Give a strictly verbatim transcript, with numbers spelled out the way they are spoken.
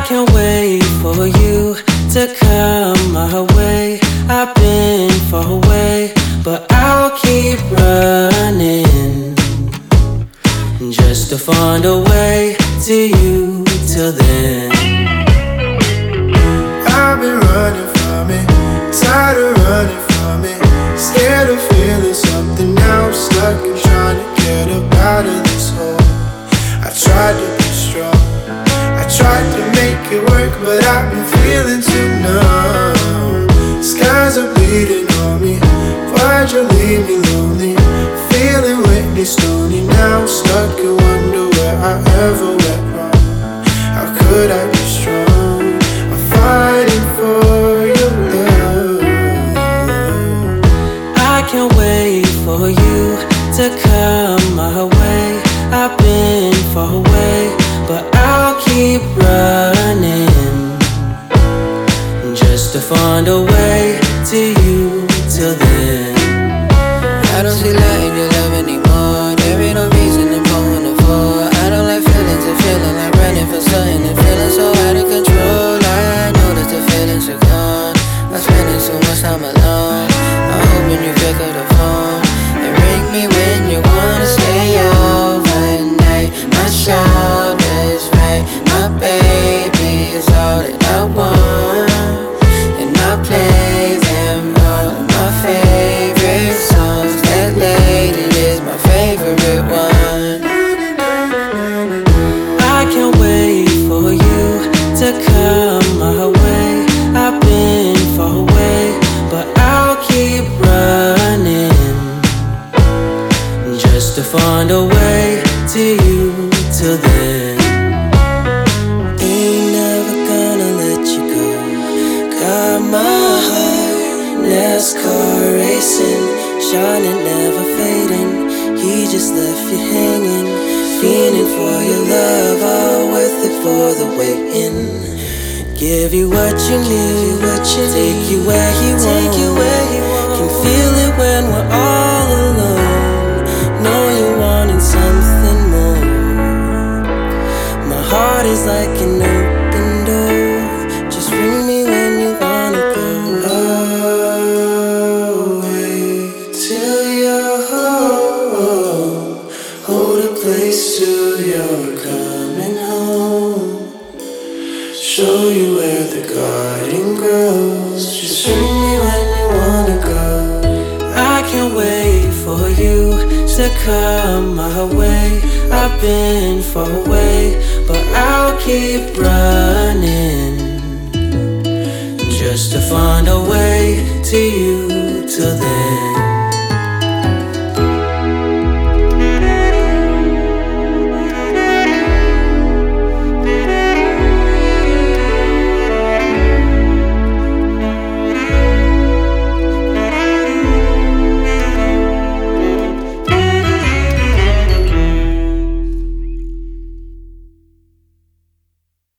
can't wait for you to come my way. I've been far away, but I'll keep running just to find a way to you till then. I've been running from it, tired of running from it, scared of feeling something now, stuck and trying to get up out of this hole. I tried to be strong, I tried to make it work, but I've been feeling too numb. Skies are bleeding on me, why'd you leave me lonely? Feeling wetly stony now, stuck and wonder where I ever went wrong. How could I be strong? I'm fighting for your love. I can't wait for you to come my way. I've been far away, but I'll keep running just to find a way to you till then. I don't see light in your love anymore. There ain't no reason to go on the floor. I don't like feelings and feeling like running from something and feeling so out of control. I know that the feelings are gone. I'm spending so much time alone. I'm hoping you pick up the phone and ring me when you wanna stay overnight. My shoulders right, my baby is all that I want, and I play them all my favorite songs. That lady is my favorite one. I can't wait for you to come my way. I've been far away, but I'll keep running just to find a way to you till then. Ain't never gonna let you go. Got my heart NASCAR racing, shining, never fading. He just left you hanging, fiending for your love, all worth it for the waiting. Give you what you need, what you take you where he take you where he wants. Can feel it when we're all alone. Know you're wanting something more. My heart is like an open door. Just ring me when you wanna go. Oh, wait till you're home. Hold a place till you're coming home. Show you where the garden grows. Just ring me when you wanna go. I can't wait for you to come my way. I've been far away, but I'll keep running just to find a way to you till then.